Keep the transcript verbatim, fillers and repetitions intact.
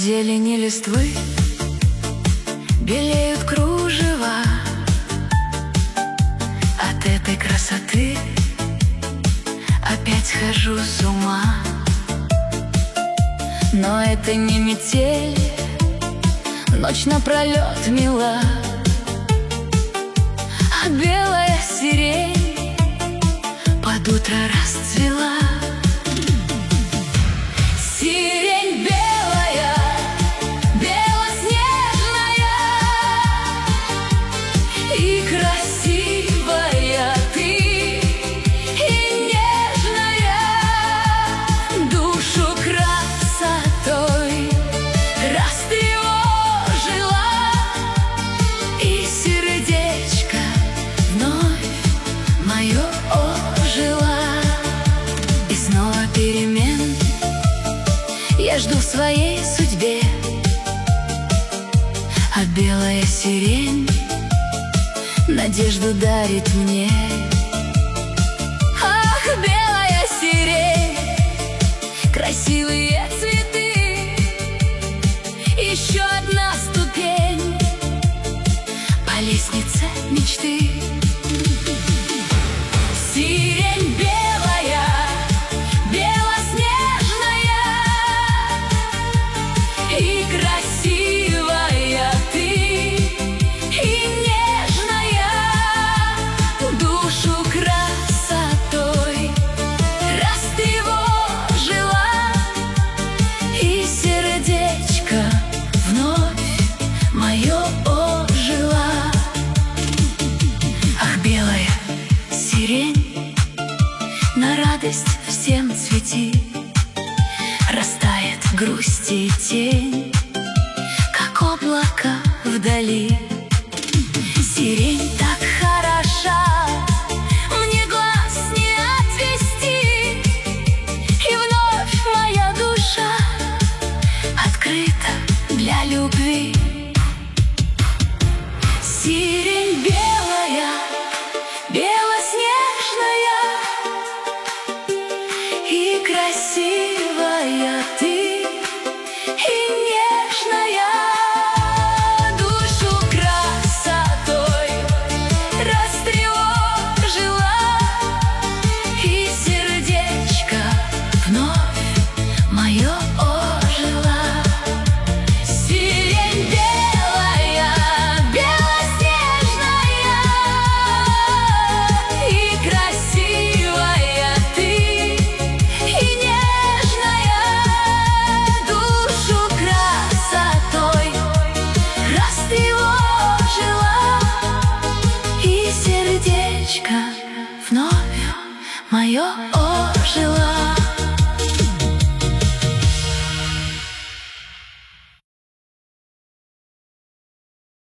зелени листвы белеют кружева. От этой красоты опять схожу с ума. Но это не метель, ночь напролет мила, а белая сирень под утро расцвела. Сирень белая, белоснежная и красивая ты, и нежная, душу красотой растревожила, и сердечко вновь мое ожило. И снова перемен я жду в своей судьбе, а белая сирень надежду дарит мне. Ах, белая сирень, красивые цветы, еще одна ступень по лестнице мечты. Сирень белая, белоснежная и красивая ты, и нежная, душу красотой растревожила, и сердечко вновь мое ожило. Ах, белая сирень, на радость всем цвети, растает грусти тень, как облако вдали. Сирень так хороша, мне глаз не отвести, и вновь моя душа открыта для любви. Сирень белая, белоснежная и красивая ты, и нежная, душу красотой растревожила, и сердечко вновь мое ожило. Сирень белая, белоснежная и красивая ты, и нежная, душу красотой растревожила, и сердечко вновь мое ожило.